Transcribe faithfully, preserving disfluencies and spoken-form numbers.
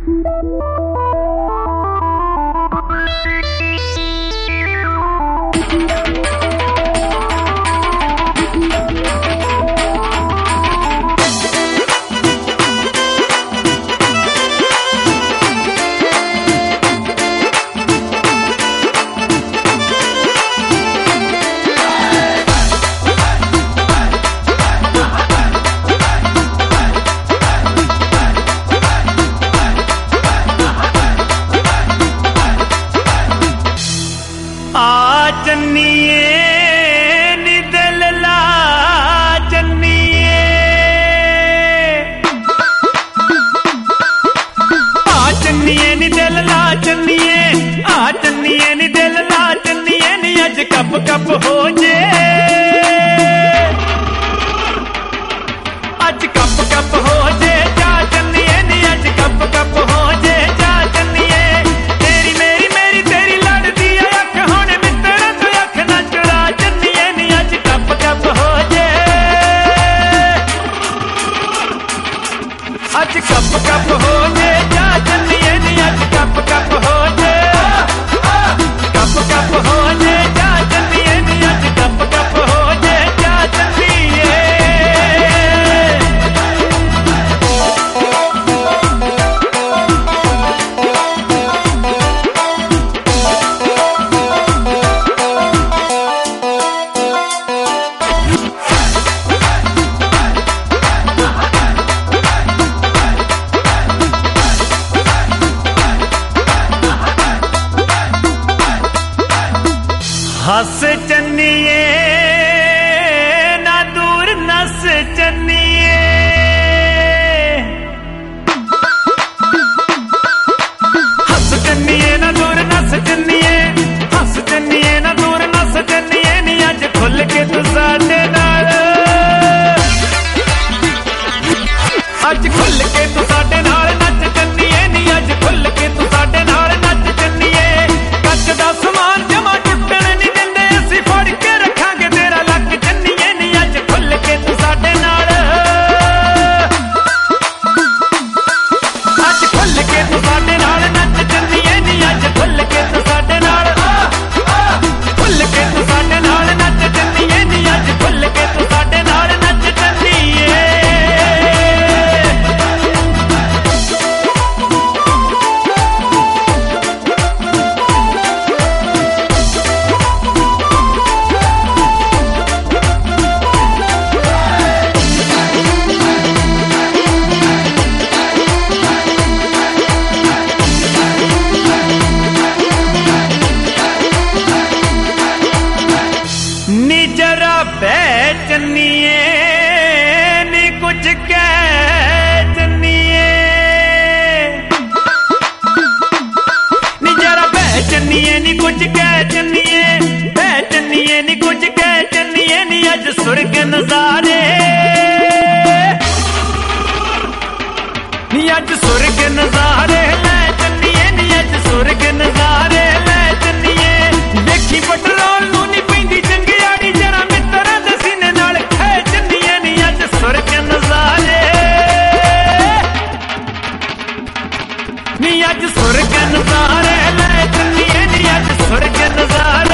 cup cup हो जे अज cup cup हो जे जा चन्निए नी अज कप कप हो जे जा चन्निए तेरी मेरी मेरी तेरी लड़दी अख हुण मित्तरा तू अख ना चुरा चन्निए नी अज कप कप हो जे अज कप कप हो जे जा चन्निए नी अज कप कप हो जे कप कप हो जे जा चन्निए नी अज कप कप हो जे जा चन्निए हस चन्निए ना दूर नस चन्निए हस चन्निए ना दूर नस चन्निए हस चन्निए ना दूर नस चन्निए नी अज खुल के तू साडे नाल अज खुल के तू साडे नाल नच चन्निए नी अज खुल के तू साडे नाल नच चन्निए कच दा समान जमा टुटण नी दिंदे असीं फड़ के रखांगे तेरा लक चन्निए नी अज खुल के तू साडे नाल अज खुल के तू साडे नाल नच चन्निए नी अज खुल के तू साडे नाल खुल के तू साडे नाल नच चन्निए नी अज खुल के तू साडे नाल नच चन्निए नी जरा बह चन्निए नी कुछ कह चन्निए नी जरा बह चन्निए नी कुछ कह चन्निए बह चन्निए नी कुछ कह चन्निए नी अज सुर्ग नजारे नी अज सुर्ग नजारे लै चन्निए नी अज सुर्ग नजारे लै चन्निए देखी पटरोल नू नी पैंदी चंगियाड़ी जरा मित्तरा दे सीने नाल खै चन्निए नी अज सुर्ग नजारे नी अज सुर्ग नजारे लै चन्निए नी अज सुर्ग नजारे